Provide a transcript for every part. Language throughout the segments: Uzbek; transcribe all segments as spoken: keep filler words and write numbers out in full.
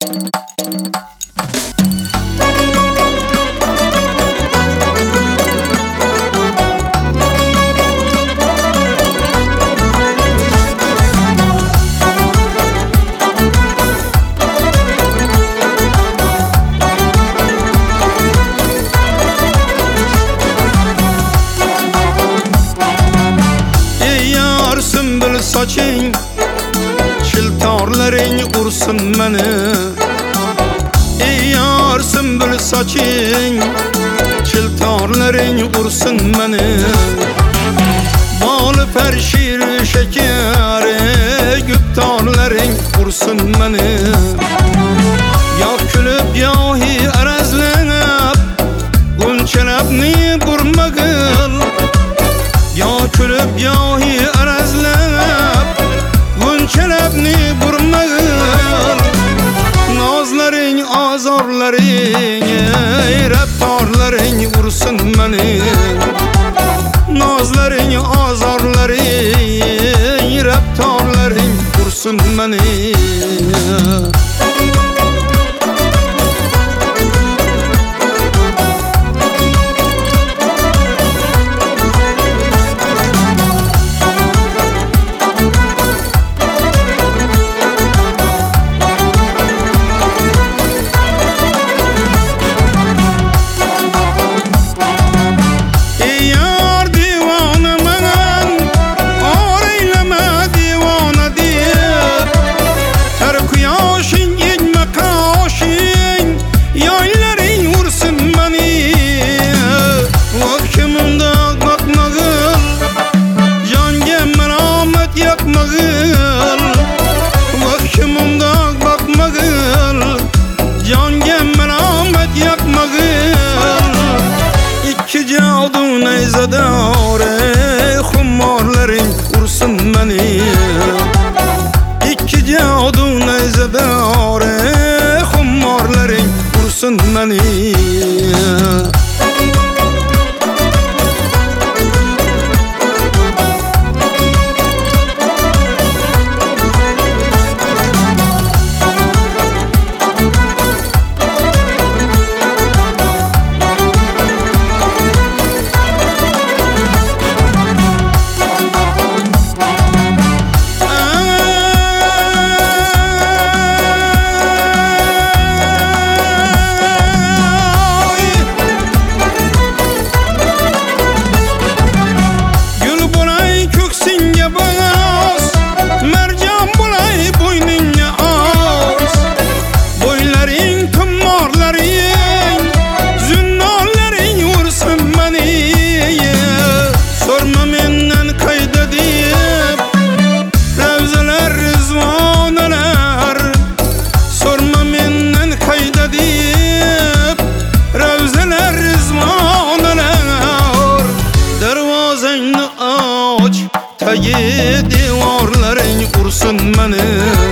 Saçing çiltorlaring ursin meni ey yar sümbül saçing çiltorlaring ursin meni bol perşir şekeri guptorlaring ursin meni ya kulib yohi arazlanib gunchalabni burmagil ya kulib yohi arazlanib gunchalabni burmagil nozlaring azorlaring ey raptorlaring ursin meni nozlaring azorlaring ey raptorlaring ursin meni Zadore xumorlaring ursin meni ikki jadu nazadore xumorlaring ursin meni Tagi divarlaring ursin meni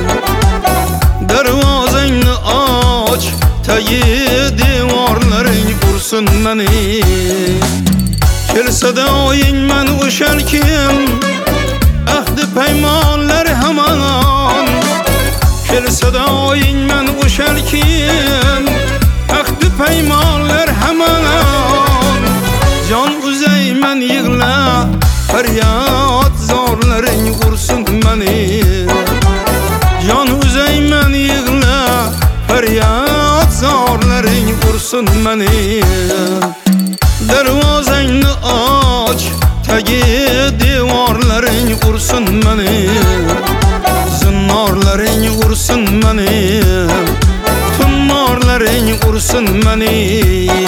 darvozangni och tagi divarlaring ursin meni kelsa doying men o'shal kim ahdi paymonlar hamon kelsa doying men o'shal kim ahdi paymonlar hamon jon uzayman yig'la faryod zorlaring ursin meni jon uzayman yig'la faryod zorlaring ursin meni darvozangni och tagi devorlaring ursin meni zinnorlaring ursin meni tumorlaring ursin meni